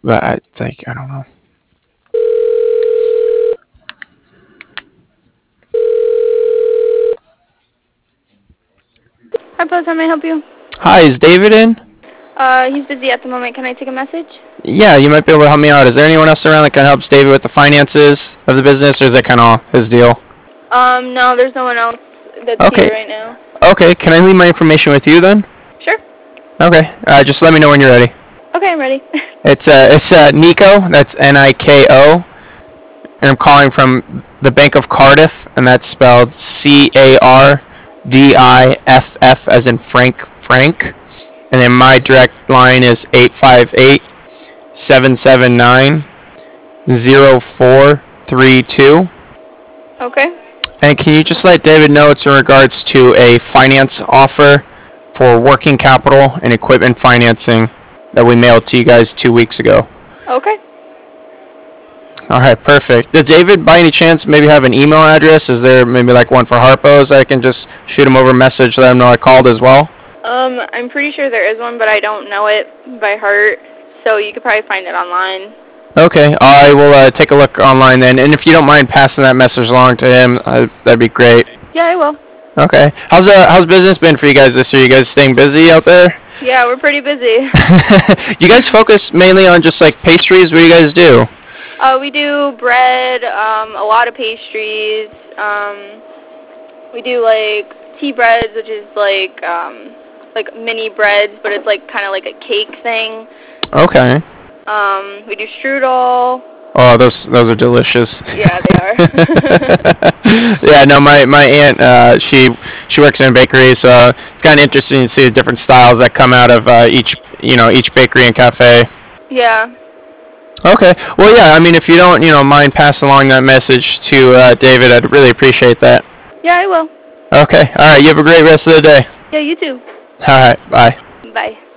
But I don't know. Hi, Buzz. How may I help you? Hi, is David in? He's busy at the moment. Can I take a message? Yeah, you might be able to help me out. Is there anyone else around that can help David with the finances of the business, or is that kind of his deal? No, there's no one else that's Okay. here right now. Okay, can I leave my information with you then? Sure. Okay, just let me know when you're ready. Okay, I'm ready. It's Nico. That's Niko, and I'm calling from the Bank of Cardiff, and that's spelled Cardiff, as in Frank. And then my direct line is 858-779-0432. Okay. And can you just let David know it's in regards to a finance offer for working capital and equipment financing that we mailed to you guys 2 weeks ago? Okay. All right, perfect. Does David, by any chance, maybe have an email address? Is there maybe like one for Harpo's? I can just shoot him over a message, let him know I called as well. I'm pretty sure there is one, but I don't know it by heart, so you could probably find it online. Okay, I will take a look online then, and if you don't mind passing that message along to him, that'd be great. Yeah, I will. Okay, how's business been for you guys this year? You guys staying busy out there? Yeah, we're pretty busy. You guys focus mainly on just like pastries? What do you guys do? We do bread, a lot of pastries. We do like tea breads, which is like mini breads, but it's like kind of like a cake thing. Okay. We do strudel. Oh, those are delicious. Yeah, they are. Yeah, no, my aunt, she works in a bakery, so it's kind of interesting to see the different styles that come out of each bakery and cafe. Yeah. Okay. Well, yeah. I mean, if you don't, mind passing along that message to David, I'd really appreciate that. Yeah, I will. Okay. All right. You have a great rest of the day. Yeah, you too. All right. Bye. Bye.